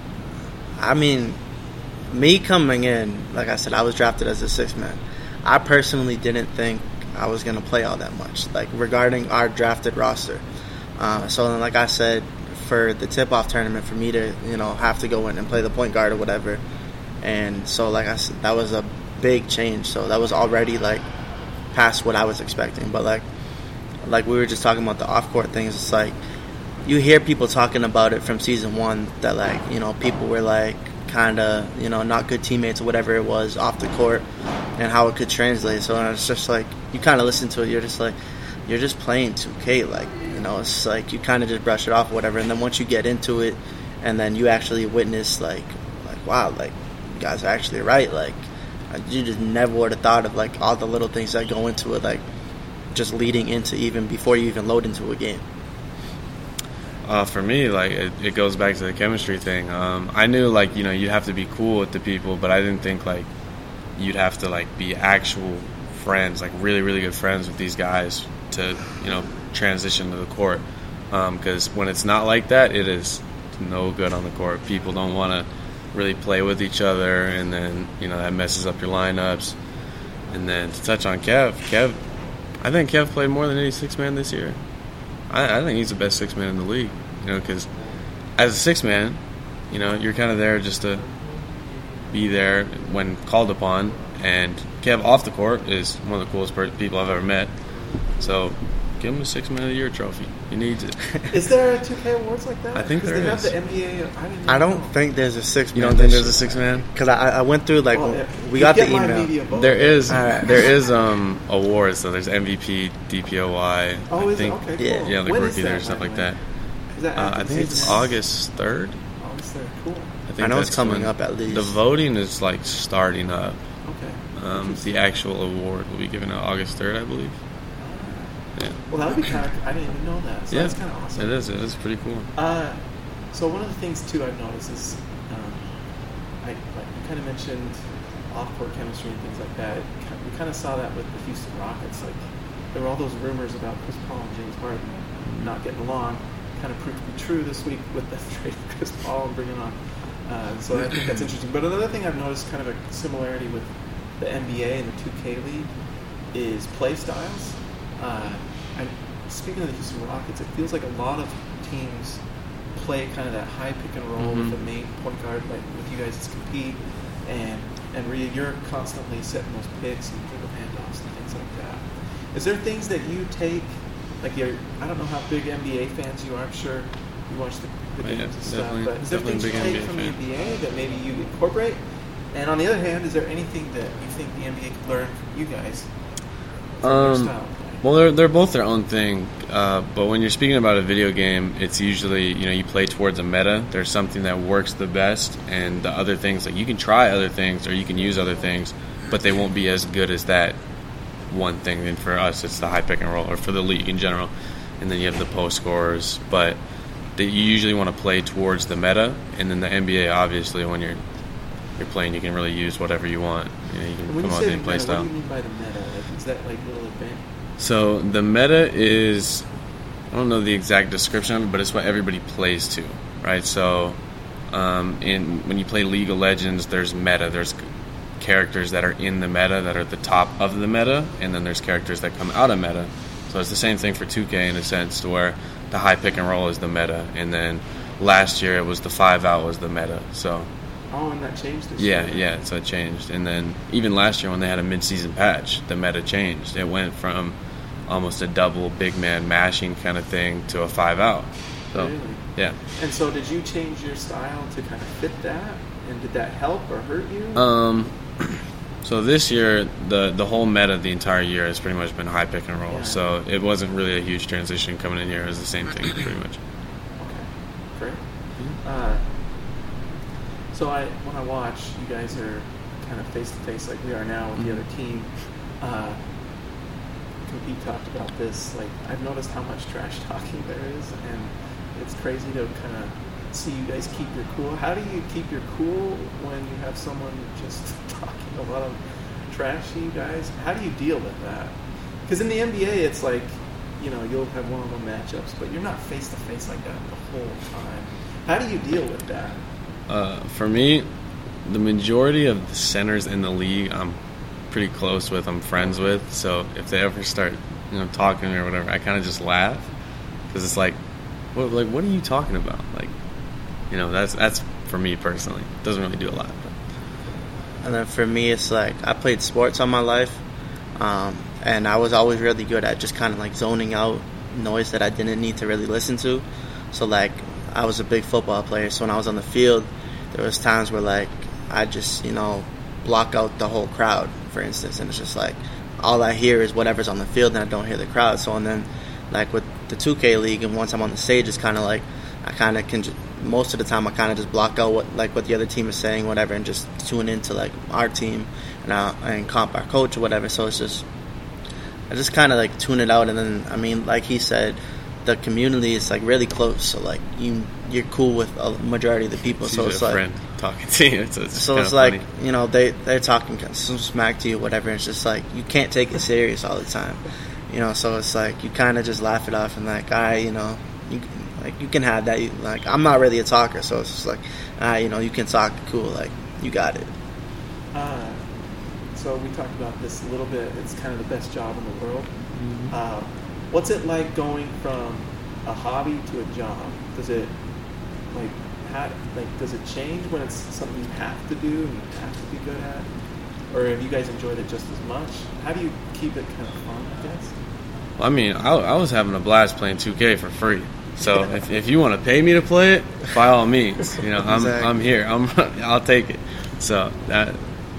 Speaker 9: I mean, me coming in, like I said, I was drafted as a sixth man. I personally didn't think I was going to play all that much, like regarding our drafted roster. Uh, so then, like I said, for the tip-off tournament, for me to, you know, have to go in and play the point guard or whatever. And so, like I said, that was a big change. So that was already, like, past what I was expecting. But, like, like we were just talking about the off-court things, it's like, you hear people talking about it from season one that, like, you know, people were, like, kind of, you know, not good teammates or whatever it was off the court and how it could translate. So it's just, like, you kind of listen to it, you're just, like, you're just playing two K, like, you know, it's, like, you kind of just brush it off or whatever. And then once you get into it and then you actually witness, like, like wow, like, you guys are actually right. Like, you just never would have thought of, like, all the little things that go into it, like, just leading into even before you even load into a game.
Speaker 8: Uh, for me, like, it, it goes back to the chemistry thing. Um, I knew, like, you know, you'd have to be cool with the people, but I didn't think, like, you'd have to, like, be actual friends, like, really, really good friends with these guys to, you know, transition to the court. Because um, when it's not like that, it is no good on the court. People don't want to really play with each other, and then, you know, that messes up your lineups. And then to touch on Kev, Kev, I think Kev played more than any six-man this year. I, I think he's the best six-man in the league, you know, because as a six-man, you know, you're kind of there just to be there when called upon, and Kev off the court is one of the coolest people I've ever met. So give him a six-man of the year trophy. He needs it.
Speaker 3: Is there a two K awards like that?
Speaker 8: I think
Speaker 3: 'Cause
Speaker 8: there
Speaker 3: they
Speaker 8: is.
Speaker 3: have the N B A. I, didn't
Speaker 9: I don't
Speaker 3: know.
Speaker 9: think there's a six-man.
Speaker 8: You don't think there's a six-man?
Speaker 9: Because I, I went through, like,
Speaker 3: Well, yeah.
Speaker 9: we
Speaker 3: You
Speaker 9: got the
Speaker 3: get my
Speaker 9: email.
Speaker 3: media vote.
Speaker 8: There is
Speaker 9: Alright.
Speaker 8: there is um awards, so there's M V P, D P O Y.
Speaker 3: Oh,
Speaker 8: I
Speaker 3: is
Speaker 8: think,
Speaker 3: it? Okay, cool.
Speaker 9: yeah,
Speaker 8: Yeah, the
Speaker 3: When
Speaker 8: rookie
Speaker 3: is that,
Speaker 8: there,
Speaker 3: by
Speaker 8: stuff
Speaker 3: the
Speaker 8: like
Speaker 3: way?
Speaker 8: that.
Speaker 3: Is that
Speaker 8: Uh,
Speaker 3: after
Speaker 8: I
Speaker 3: the
Speaker 8: think it's
Speaker 3: season?
Speaker 8: August third.
Speaker 3: August third. Cool.
Speaker 8: I, think
Speaker 9: I know it's
Speaker 8: that's
Speaker 9: coming
Speaker 8: when
Speaker 9: up at least.
Speaker 8: The voting is like starting up.
Speaker 3: Okay.
Speaker 8: Um, the actual award will be given out August third, I believe. Yeah,
Speaker 3: Well, that would be kind of. I didn't even know that. So
Speaker 8: yeah,
Speaker 3: that's kind of awesome.
Speaker 8: it is. It is pretty cool.
Speaker 3: Uh, so one of the things too I've noticed is, um, I, like you kind of mentioned off-court chemistry and things like that. We kind of saw that with the Houston Rockets. Like there were all those rumors about Chris Paul and James Harden not getting along. Kind of proved to be true this week with the trade of Chris Paul and bringing on. Uh, so I think that's interesting. But another thing I've noticed, kind of a similarity with the N B A and the two K league, is play styles. Uh, and speaking of the Houston Rockets, it feels like a lot of teams play kind of that high pick and roll
Speaker 8: Mhm.
Speaker 3: with the main point guard. Like with you guys, it's compete, and and Rhea, you're constantly setting those picks and dribble handoffs and things like that. Is there things that you take? Like you're, I don't know how big N B A fans you are. I'm sure you watch the, the
Speaker 8: Oh, yeah,
Speaker 3: games and stuff.
Speaker 8: definitely-
Speaker 3: But is there
Speaker 8: definitely
Speaker 3: things you
Speaker 8: a big
Speaker 3: take
Speaker 8: N B A
Speaker 3: from the N
Speaker 8: fan.
Speaker 3: B A that maybe you incorporate? And on the other hand, is there anything that you think the N B A could learn from you guys? From your
Speaker 8: Um,
Speaker 3: style of play?
Speaker 8: Well, they're they're both their own thing. Uh, but when you're speaking about a video game, it's usually, you know, you play towards a meta. There's something that works the best, and the other things, like you can try other things or you can use other things, but they won't be as good as that one thing. And for us, it's the high pick and roll, or for the league in general. And then you have the post scorers, but they, you usually want to play towards the meta. And then the N B A, obviously, when you're you're playing, you can really use whatever you want. You know, you can
Speaker 3: And when
Speaker 8: come
Speaker 3: you
Speaker 8: out
Speaker 3: say
Speaker 8: with any play
Speaker 3: meta,
Speaker 8: style.
Speaker 3: what do you mean by the meta? Like, is that like little advanced?
Speaker 8: So the meta is, I don't know the exact description of it, but it's what everybody plays to, right? So um, in when you play League of Legends, there's meta. There's characters that are in the meta that are at the top of the meta, and then there's characters that come out of meta. So it's the same thing for two K in a sense, to where the high pick and roll is the meta, and then last year it was the five out was the meta. So
Speaker 3: Oh, and that changed this
Speaker 8: yeah,
Speaker 3: year.
Speaker 8: yeah, so it changed. And then even last year when they had a mid-season patch, the meta changed. It went from almost a double big man mashing kind of thing to a five out. So
Speaker 3: Really?
Speaker 8: yeah.
Speaker 3: And so, did you change your style to kind of fit that? And did that help or hurt you?
Speaker 8: Um. So this year, the the whole meta the entire year has pretty much been high pick and roll.
Speaker 3: Yeah.
Speaker 8: So it wasn't really a huge transition coming in here. It was the same thing pretty much.
Speaker 3: Okay, great. Uh, So I, when I watch, you guys are kind of face to face like we are now with the other team. Uh, Pete talked about this. Like, I've noticed how much trash talking there is, and it's crazy to kind of see you guys keep your cool. How do you keep your cool when you have someone just talking a lot of trash to you guys? How do you deal with that? Because in the N B A, it's like, you know, you'll have one-on-one matchups, but you're not face-to-face like that the whole time. How do you deal with that?
Speaker 8: Uh, for me, the majority of the centers in the league, I'm pretty close with, I'm friends with. So if they ever start, you know, talking or whatever, I kind of just laugh because it's like, what, like, what are you talking about? Like, you know, that's that's for me personally. It doesn't really do a lot. But.
Speaker 9: And then for me, it's like I played sports all my life, um, and I was always really good at just kind of like zoning out noise that I didn't need to really listen to. So like I was a big football player, so when I was on the field, there was times where like I just, you know, block out the whole crowd, for instance, and it's just like all I hear is whatever's on the field, and I don't hear the crowd. So and then like with the two K league, and once I'm on the stage, it's kind of like I kind of can. Just, most of the time, I kind of just block out what like what the other team is saying, whatever, and just tune into like our team and uh, and comp our coach or whatever. So it's just I just kind of like tune it out, and then I mean, like he said, the community is like really close. So like you you're cool with a majority of the people.
Speaker 8: It's
Speaker 9: so it's like
Speaker 8: friend talking to you. So it's,
Speaker 9: so it's like funny. You know they they're talking some smack to you, whatever. And it's just like you can't take it serious all the time. You know, so it's like you kind of just laugh it off and like, all right, you know, you like you can have that. You, like I'm not really a talker, so it's just like, all right, you know, you can talk, cool, like you got it.
Speaker 3: Uh, so we talked about this a little bit. It's kind of the best job in the world. Mm-hmm. Uh, what's it like going from a hobby to a job? Does it like how, like does it change when it's something you have to do and you have to be good at? Or have you guys enjoyed it just as much? How do you keep it kind of fun, I guess?
Speaker 8: Well, I mean, I, I was having a blast playing two K for free. So if, if you want to pay me to play it, by all means, you know, I'm exactly. I'm here. I'm I'll take it. So that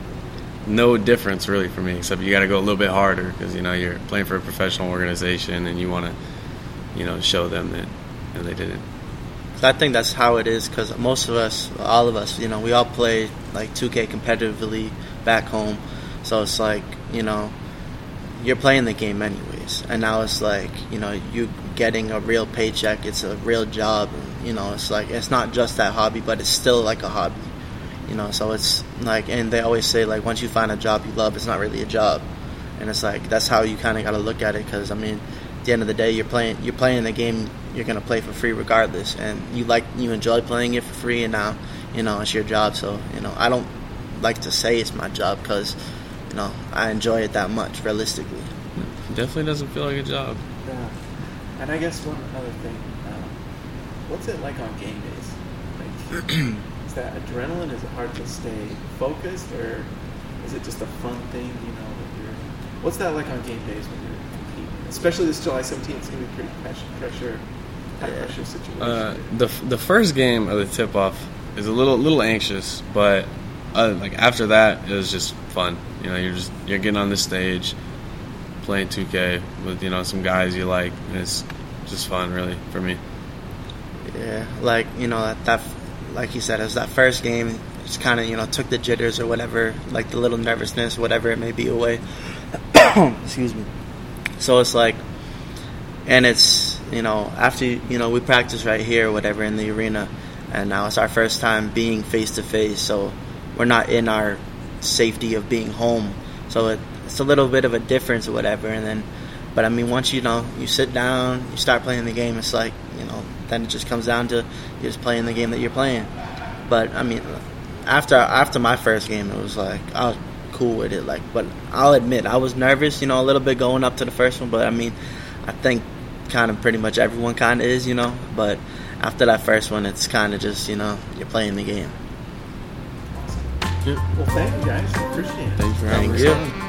Speaker 8: no difference really for me, except you got to go a little bit harder because you know you're playing for a professional organization and you want to, you know, show them that you know, they didn't.
Speaker 9: I think that's how it is because most of us, all of us, you know, we all play like two K competitively back home. So it's like, you know, you're playing the game anyways. And now it's like, you know, you getting a real paycheck. It's a real job. You know, it's like, it's not just that hobby, but it's still like a hobby. You know, so it's like, and they always say, like, once you find a job you love, it's not really a job. And it's like, that's how you kind of got to look at it because, I mean, at the end of the day, you're playing you're playing the game you're going to play for free regardless. And you like, you enjoy playing it for free, and now, you know, it's your job. So, you know, I don't like to say it's my job because, you know, I enjoy it that much, realistically.
Speaker 8: It definitely doesn't feel like a job.
Speaker 3: Yeah. And I guess one other thing, uh, what's it like on game days? Like, is that adrenaline? Is it hard to stay focused, or is it just a fun thing, you know, that you're, what's that like on game days when you're competing? Especially this July seventeenth, it's going to be pretty pressure, pressure high pressure situation.
Speaker 8: Uh, the the first game of the tip-off is a little little anxious, but uh, like after that, it was just fun. You know, you're just you're getting on the stage, playing two K with you know some guys you like. And it's just fun, really, for me.
Speaker 9: Yeah, like you know that, that like you said, it was that first game. It's kind of you know took the jitters or whatever, like the little nervousness, whatever it may be, away. Excuse me. So it's like, and it's you know after you know we practice right here, or whatever, in the arena, and now it's our first time being face to face. So we're not in our safety of being home. So it, it's a little bit of a difference or whatever. And then, but I mean, once you know you sit down, you start playing the game. It's like you know then it just comes down to you're just playing the game that you're playing. But I mean, after after my first game, it was like I was cool with it. Like, but I'll admit I was nervous, you know, a little bit going up to the first one. But I mean, I think kind of pretty much everyone kind of is, you know. But after that first one, it's kind of just you know you're playing the game.
Speaker 3: Well, thank you guys. I appreciate it.
Speaker 8: Thanks for having
Speaker 9: us. Thank you.